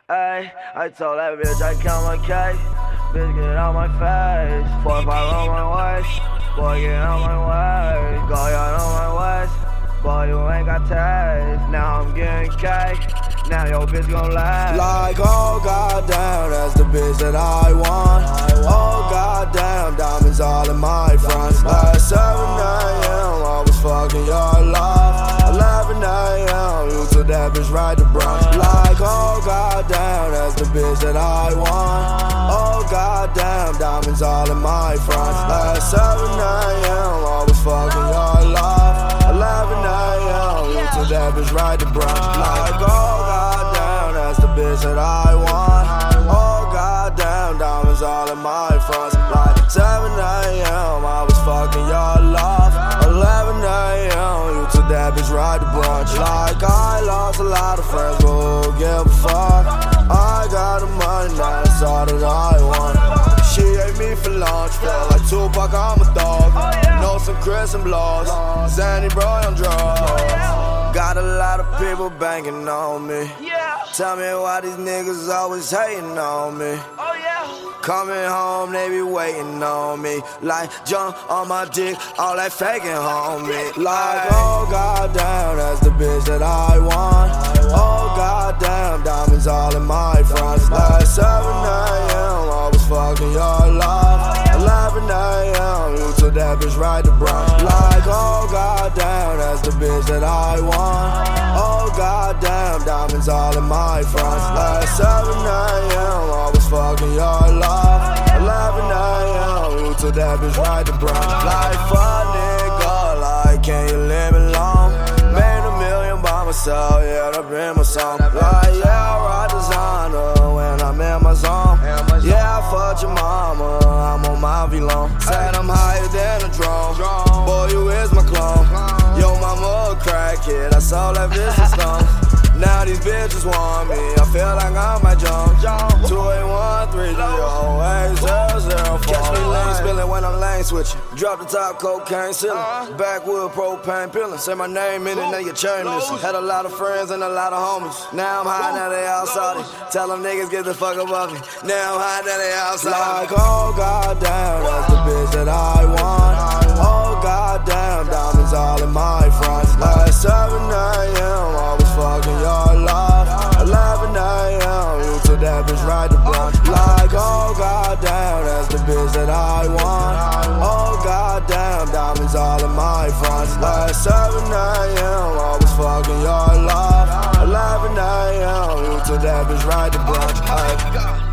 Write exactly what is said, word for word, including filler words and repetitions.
Ay, I told that bitch I count my cake. Bitch, get out my face. Four, five on my waist. Boy, get out my way. Go yard on my waist. Boy, you ain't got taste. Now I'm getting cake. Now your bitch gon' lie. Like, oh goddamn, that's the bitch that I want. Oh goddamn, diamonds all in my front. Like seven a m, I was fucking your love. eleven a m, you took that bitch right to brunch. Like, oh goddamn, that's the bitch that I want. Oh goddamn, diamonds all in my front. Like seven a m, I was fucking your love. eleven a m, you took that bitch right to brunch. Like, oh goddamn, that's the bitch that I want. Oh goddamn, diamonds all in my front. Like seven a m, I was fucking your love. eleven a m, you took that bitch right to brunch. Like, I lost a lot of friends, but who give a fuck? I got the money now, that's all that I want. She ate me for lunch, felt like Tupac, I'm a dog. Know some Chris and blogs, Zanny bro on drugs. Got a lot of people banking on me. Tell me why these niggas always hating on me. Coming home, they be waiting on me. Like, jump on my dick, all that faking on me. Like, oh goddamn, that's the bitch that I want. Oh goddamn, diamonds all in my front. Like seven a m, I was fucking your love. eleven a m, you took that bitch right to brunch. Like, oh goddamn, that's the bitch that I want. Oh goddamn, diamonds all in my front. Like seven a m, I was fucking your love. eleven a m, you took that bitch right to brunch. Like, fuck nigga, like, can you leave me alone? Made a million by myself, yeah, that been my song. Like, yeah, I ride designer when I'm in my zone. Yeah, I fucked your mama, I'm on my V-Long. Said I'm higher than a drone. Boy, you is my clone. Yo, mama a crackhead, I saw that bitch stone. Now these bitches want me, I feel like I'm my Jones. two eight one three zero eight zero zero four. Catch me lane spilling when I'm lane switching. Drop the top, cocaine ceiling. Backwood, propane peeling. Say my name in it, now your chain missing. Had a lot of friends and a lot of homies. Now I'm high, now they all salty. Tell them niggas get the fuck above me. Now I'm high, now they all salty. Like, oh goddamn, that's the bitch that I want. Oh goddamn, diamonds all in my front. Like seven a m, I was fucking your love. eleven a m, you took that bitch right to brunch. Like, oh goddamn, that's the bitch that I want. Oh goddamn, diamonds all in my front. Like seven a m, I was fucking your love. eleven a m, you took that bitch right to brunch. Ay.